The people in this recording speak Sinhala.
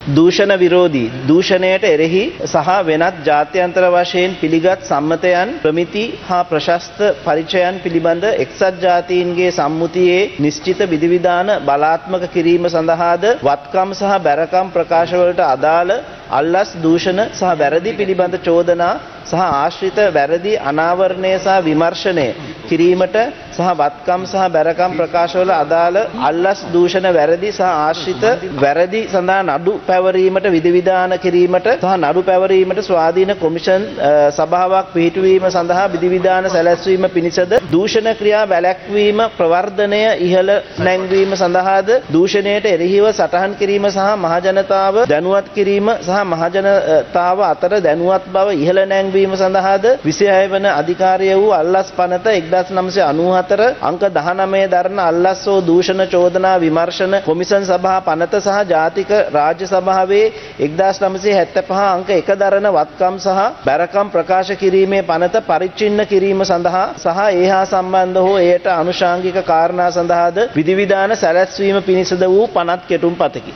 දූෂණ විරෝධී දූෂණයට එරෙහි සහ වෙනත් ජාත්‍යන්තර වශයෙන් පිළිගත් සම්මතයන් ප්‍රමිති හා ප්‍රශස්ත පරිචයන් පිළිබඳ එක්සත් ජාතීන්ගේ සම්මුතියේ නිශ්චිත විධිවිධාන බලාත්මක කිරීම සඳහාද වත්කම් සහ බැරකම් ප්‍රකාශවලට අදාළ අල්ලස් දූෂණ සහ වැරදි පිළිබඳ චෝදනා සහ ආශ්‍රිත වැරදි අනාවරණය සහ විමර්ශනය කිරීමට සහ වත්කම් සහ බැරකම් ප්‍රකාශවල අදාළ අල්ලස් දූෂණ වැරදි සහ ආශ්‍රිත වැරදි සඳහා නඩු පැවරීමට විධිවිධාන කිරීමට සහ නඩු පැවරීමට ස්වාධීන කොමිෂන් සභාවක් පිහිටුවීම සඳහා විධිවිධාන සැලැස්වීම පිණිසද දූෂණ ක්‍රියා වැළැක්වීම ප්‍රවර්ධනය ඉහළ නැංවීම සඳහාද දූෂණයට එරෙහිව සටහන් කිරීම සහ මහජනතාව දැනුවත් කිරීම සහ මහජනතාව අතර දැනුවත් බව ඉහළ නැංවීම සඳහාද 26 වන අධිකාරිය වූ අල්ලස් පනත 1994 අංක 19 දරන අල්ලස් හෝ දූෂණ චෝදනා විමර්ශන කොමිෂන් සභා පනත සහ ජාතික රාජ්‍ය සභාවේ 1975 අංක 1 දරන වත්කම් සහ බැරකම් ප්‍රකාශ කිරීමේ පනත පරිච්ඡින්න කිරීම සඳහා සහ ඒහා සම්බන්ධ හෝ එයට අනුශාංගික කාරණා සඳහාද විධිවිධාන සැලැස්වීම පිණිසද වූ පනත් කෙටුම් පතකි.